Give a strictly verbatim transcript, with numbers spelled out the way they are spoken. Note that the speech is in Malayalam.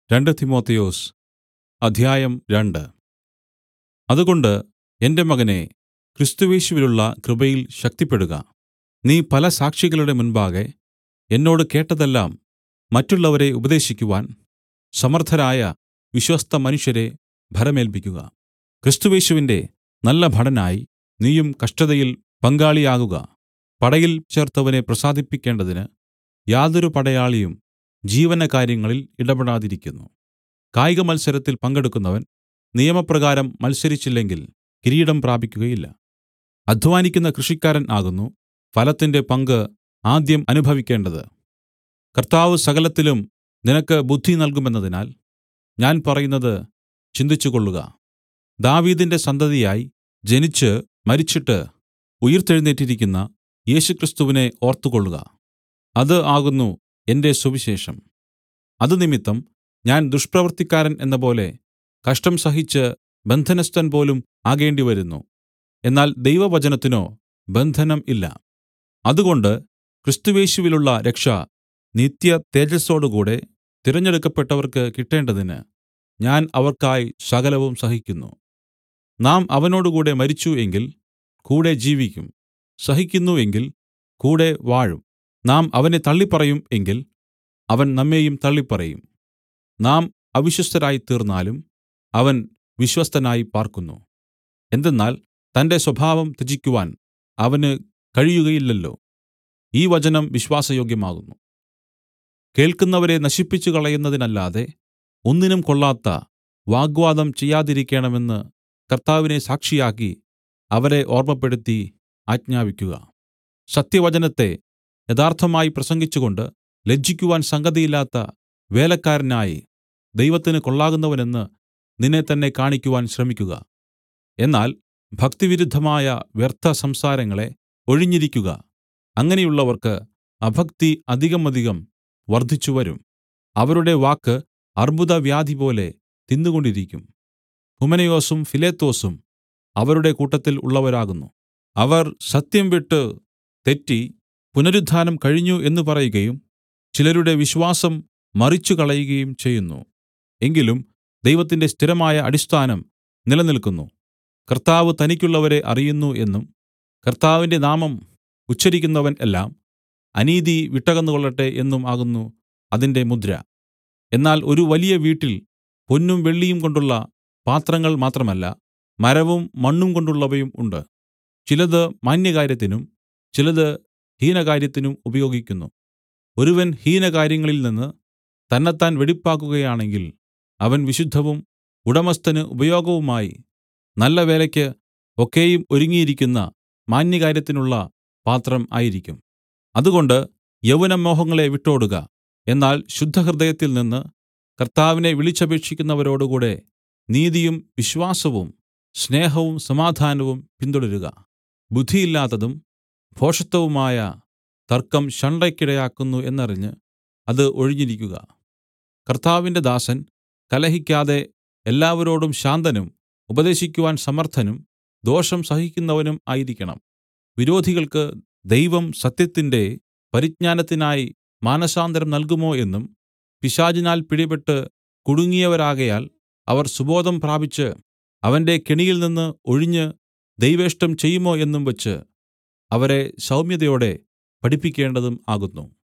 രണ്ട് തിമൊഥെയൊസ് അധ്യായം രണ്ട്. അതുകൊണ്ട് എന്റെ മകനേ, ക്രിസ്തുയേശുവിലുള്ള കൃപയിൽ ശക്തിപ്പെടുക. നീ പല സാക്ഷികളുടെ മുൻപാകെ എന്നോട് കേട്ടതെല്ലാം മറ്റുള്ളവരെ ഉപദേശിക്കുവാൻ സമർത്ഥരായ വിശ്വസ്തമനുഷ്യരെ ഭരമേല്പിക്കുക. ക്രിസ്തുയേശുവിന്റെ നല്ല ഭടനായി നീയും കഷ്ടതയിൽ പങ്കാളിയാകുക. പടയിൽ ചേർത്തവനെ പ്രസാദിപ്പിക്കേണ്ടതിന് യാതൊരു പടയാളിയും ജീവനകാര്യങ്ങളിൽ ഇടപെടാതിരിക്കുന്നു. കായികമത്സരത്തിൽ പങ്കെടുക്കുന്നവൻ നിയമപ്രകാരം മത്സരിച്ചില്ലെങ്കിൽ കിരീടം പ്രാപിക്കുകയില്ല. അദ്ധ്വാനിക്കുന്ന കൃഷിക്കാരൻ ആകുന്നു ഫലത്തിന്റെ പങ്ക് ആദ്യം അനുഭവിക്കേണ്ടത്. കർത്താവ് സകലത്തിലും നിനക്ക് ബുദ്ധി നൽകുമെന്നതിനാൽ ഞാൻ പറയുന്നത് ചിന്തിച്ചുകൊള്ളുക. ദാവീദിന്റെ സന്തതിയായി ജനിച്ച് മരിച്ചിട്ട് ഉയിർത്തെഴുന്നേറ്റിരിക്കുന്ന യേശുക്രിസ്തുവിനെ ഓർത്തുകൊള്ളുക. അത് ആകുന്നു എന്റെ സുവിശേഷം. അതുനിമിത്തം ഞാൻ ദുഷ്പ്രവൃത്തിക്കാരൻ എന്നപോലെ കഷ്ടം സഹിച്ച് ബന്ധനസ്ഥൻ പോലും ആകേണ്ടിവരുന്നു. എന്നാൽ ദൈവവചനത്തിനോ ബന്ധനം ഇല്ല. അതുകൊണ്ട് ക്രിസ്തുയേശുവിലുള്ള രക്ഷ നിത്യതേജസ്സോടുകൂടെ തിരഞ്ഞെടുക്കപ്പെട്ടവർക്ക് കിട്ടേണ്ടതിന് ഞാൻ അവർക്കായി സകലവും സഹിക്കുന്നു. നാം അവനോടുകൂടെ മരിച്ചു എങ്കിൽ കൂടെ ജീവിക്കും, സഹിക്കുന്നു എങ്കിൽ കൂടെ വാഴും. നാം അവനെ തള്ളിപ്പറയും എങ്കിൽ അവൻ നമ്മെയും തള്ളിപ്പറയും. നാം അവിശ്വസ്തരായിത്തീർന്നാലും അവൻ വിശ്വസ്തനായി പാർക്കുന്നു. എന്തെന്നാൽ തന്റെ സ്വഭാവം ത്യജിക്കുവാൻ അവന് കഴിയുകയില്ലല്ലോ. ഈ വചനം വിശ്വാസയോഗ്യമാകുന്നു. കേൾക്കുന്നവരെ നശിപ്പിച്ചുകളയുന്നതിനല്ലാതെ ഒന്നിനും കൊള്ളാത്ത വാഗ്വാദം ചെയ്യാതിരിക്കേണമെന്ന് കർത്താവിനെ സാക്ഷിയാക്കി അവരെ ഓർമ്മപ്പെടുത്തി ആജ്ഞാപിക്കുക. സത്യവചനത്തെ യഥാർത്ഥമായി പ്രസംഗിച്ചുകൊണ്ട് ലജ്ജിക്കുവാൻ സംഗതിയില്ലാത്ത വേലക്കാരനായി ദൈവത്തിന് കൊള്ളാകുന്നവനെന്ന് നിന്നെത്തന്നെ കാണിക്കുവാൻ ശ്രമിക്കുക. എന്നാൽ ഭക്തിവിരുദ്ധമായ വ്യർത്ഥ സംസാരങ്ങളെ ഒഴിഞ്ഞിരിക്കുക. അങ്ങനെയുള്ളവർക്ക് അഭക്തി അധികമധികം വർദ്ധിച്ചുവരും. അവരുടെ വാക്ക് അർബുദവ്യാധി പോലെ തിന്നുകൊണ്ടിരിക്കും. ഹുമനയൊസും ഫിലേത്തൊസും അവരുടെ കൂട്ടത്തിൽ ഉള്ളവരാകുന്നു. അവർ സത്യം വിട്ട് തെറ്റി പുനരുത്ഥാനം കഴിഞ്ഞു എന്ന് പറയുകയും ചിലരുടെ വിശ്വാസം മറിച്ചുകളയുകയും ചെയ്യുന്നു. എങ്കിലും ദൈവത്തിന്റെ സ്ഥിരമായ അടിസ്ഥാനം നിലനിൽക്കുന്നു. കർത്താവ് തനിക്കുള്ളവരെ അറിയുന്നു എന്നും കർത്താവിന്റെ നാമം ഉച്ചരിക്കുന്നവൻ എല്ലാം അനീതി വിട്ടകന്നുകൊള്ളട്ടെ എന്നും ആകുന്നു അതിന്റെ മുദ്ര. എന്നാൽ ഒരു വലിയ വീട്ടിൽ പൊന്നും വെള്ളിയും കൊണ്ടുള്ള പാത്രങ്ങൾ മാത്രമല്ല, മരവും മണ്ണും കൊണ്ടുള്ളവയും ഉണ്ട്. ചിലത് മാന്യകാര്യത്തിനും ചിലത് ഹീനകാര്യത്തിനും ഉപയോഗിക്കുന്നു. ഒരുവൻ ഹീനകാര്യങ്ങളിൽ നിന്ന് തന്നെത്താൻ വെടിപ്പാക്കുകയാണെങ്കിൽ അവൻ വിശുദ്ധവും ഉടമസ്ഥന് ഉപയോഗവുമായി നല്ല വേലയ്ക്ക് ഒക്കെയും ഒരുങ്ങിയിരിക്കുന്ന മാന്യകാര്യത്തിനുള്ള പാത്രം ആയിരിക്കും. അതുകൊണ്ട് യൗവനമോഹങ്ങളെ വിട്ടോടുക. എന്നാൽ ശുദ്ധഹൃദയത്തിൽ നിന്ന് കർത്താവിനെ വിളിച്ചപേക്ഷിക്കുന്നവരോടുകൂടെ നീതിയും വിശ്വാസവും സ്നേഹവും സമാധാനവും പിന്തുടരുക. ബുദ്ധിയില്ലാത്തതും ഭോഷത്വവുമായ തർക്കം ശണ്ഠയ്ക്കിടയാക്കുന്നു എന്നറിഞ്ഞ് അത് ഒഴിഞ്ഞിരിക്കുക. കർത്താവിന്റെ ദാസൻ കലഹിക്കാതെ എല്ലാവരോടും ശാന്തനും ഉപദേശിക്കുവാൻ സമർത്ഥനും ദോഷം സഹിക്കുന്നവനും ആയിരിക്കണം. വിരോധികൾക്ക് ദൈവം സത്യത്തിന്റെ പരിജ്ഞാനത്തിനായി മാനസാന്തരം നൽകുമോ എന്നും പിശാചിനാൽ പിടിപെട്ട് കുടുങ്ങിയവരാകയാൽ അവർ സുബോധം പ്രാപിച്ച് അവന്റെ കെണിയിൽ നിന്ന് ഒഴിഞ്ഞ് ദൈവേഷ്ടം ചെയ്യുമോ എന്നും വച്ച് അവരെ സൗമ്യതയോടെ പഠിപ്പിക്കേണ്ടതും ആകുന്നു.